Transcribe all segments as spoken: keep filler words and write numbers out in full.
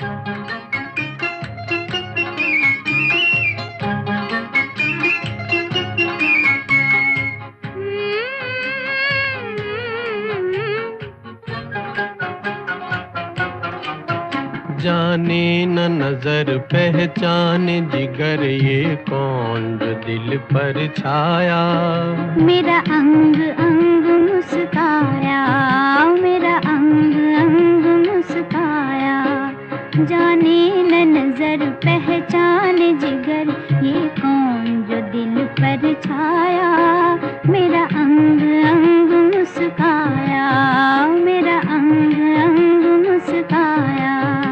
जाने न नजर पहचाने जिगर ये कौन जो दिल पर छाया। मेरा अंग अंग मुस्काया, मेरा अंग अंग मुस्काया। जाने न नजर पहचाने जिगर ये कौन जो दिल पर छाया। मेरा अंग अंग मुस्काया, मेरा अंग अंग मुस्काया।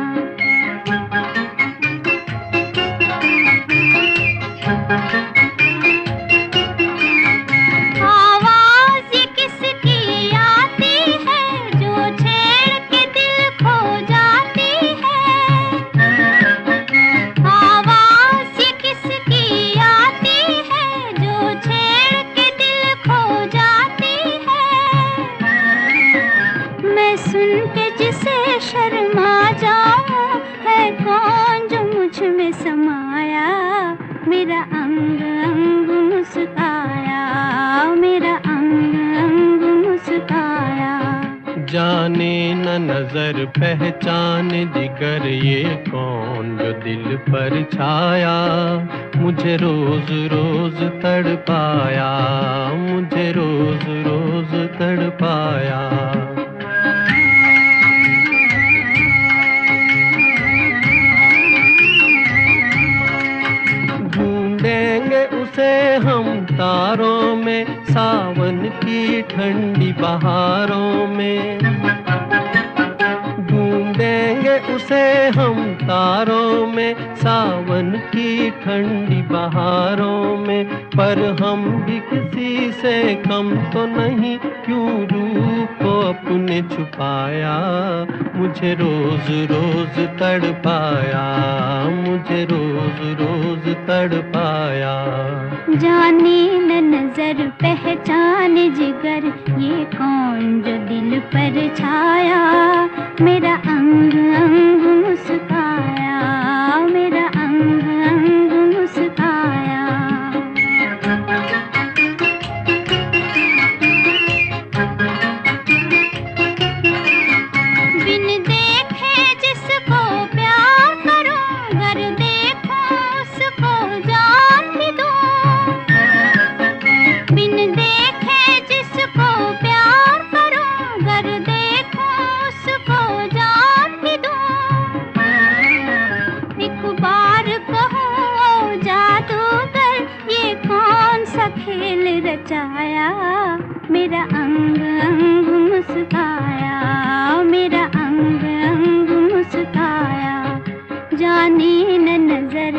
आवाज़ ये किसकी आती है जो छेड़ के दिल खो जाती है। आवाज़ ये किसकी आती है जो छेड़ के दिल खो जाती है। मैं सुन के जिसे शर्मा जाऊं, है कौन जो मुझ में समाया। मेरा अंग अंग मुस्काया, मेरा अंग अंग मुस्काया। जाने न नजर पहचाने जिगर ये कौन जो दिल पर छाया। मुझे रोज रोज तड़पाया, मुझे रोज रोज तड़पाया। ढूंढेंगे उसे हम तारों में, सावन की ठंडी बहारों में। ढूंढेंगे उसे हम तारों में, सावन की ठंडी बहारों में। पर हम भी किसी से कम तो नहीं, क्यों रूप को अपने छुपाया। मुझे रोज रोज तड़पाया, मुझे रोज रोज तड़पाया। जाने न नजर पहचाने जिगर ये कौन जो दिल पर छाया। मेरा अंग अंग मुस्काया, मेरा अंग अंग मुस्काया। बिन देखे जिसको प्यार करूं, गर देखूं उसको जान भी दूं। बिन देखे जिसको प्यार करूं, गर देखूं उसको जान भी दूं। एक बार कहूं ओ जादूगर, ये कौन सा खेल रचाया। मेरा अंग अंग मुस्काया, मेरा अंग अंग मुस्काया। जाने न नजर